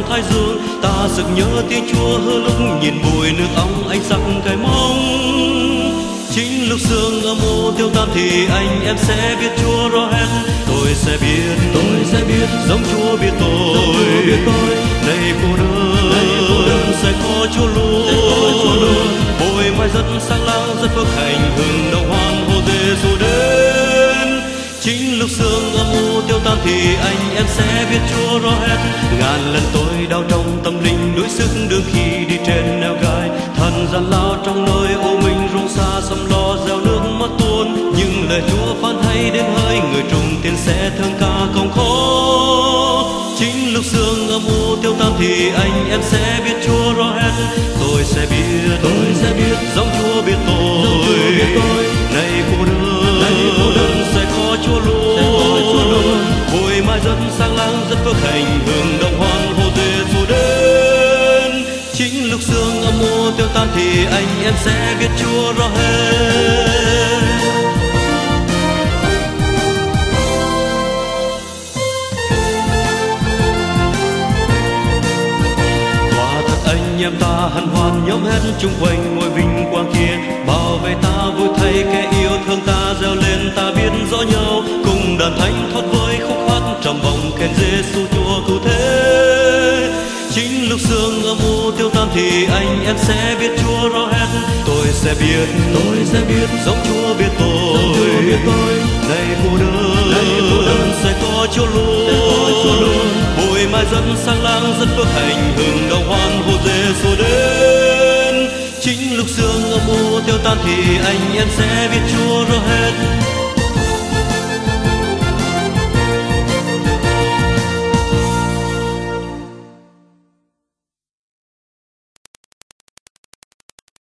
thái dương. Ta sực nhớ tiếng Chúa hứa lúc nhìn bụi nước ong ánh sắc cái mong. Chính lúc sương âm u tiêu tan thì anh em sẽ biết Chúa rõ hết. Tôi sẽ biết giống Chúa biết tôi. Này cô đơn sẽ có Chúa luôn. Bồi mai rất sáng láng rất phước hạnh, hừng đồng hoan hô Giêsu đến. Chính lúc sương âm u tiêu tan thì anh em sẽ biết Chúa rõ hết. Ngàn lần tôi đau trong tâm linh đuối sức đương khi đi trên nẻo gai. Thần gian lao trong nơi ô mình rung xa xăm lo gieo nước mắt tuôn. Nhưng lời Chúa phán hay đến hơi người trùng tiền sẽ thương ca không khó. Chính lúc sương âm u tiêu tan thì anh em sẽ biết Chúa rõ hết. Tôi sẽ biết giống Chúa biết tôi. Này cô đơn sẽ có Chúa luôn. Bụi mai rất sáng láng rất phước hạnh, hưởng đồng hoan hô Giêsu đến. Chính lúc sương âm u tiêu tan thì anh em sẽ biết Chúa rõ hết. Anh em ta hân hoan nhóm hết chung quanh ngôi vinh quang kia. Bảo vệ ta vui thay kẻ yêu thương ta reo lên ta biết rõ nhau. Cùng đàn thánh thoát với khúc hát trầm vọng khen Giêsu Chúa cứu thế. Chính lúc sương âm u tiêu tan thì anh em sẽ biết Chúa rõ hết. Tôi sẽ biết giống Chúa biết tôi. Này cô đơn sẽ có Chúa luôn. Bụi mai rất sáng láng rất phước hạnh, hừng đồng hoan hô Giêsu đến. Chính lúc sương âm u tiêu tan thì anh em sẽ biết Chúa rõ hết.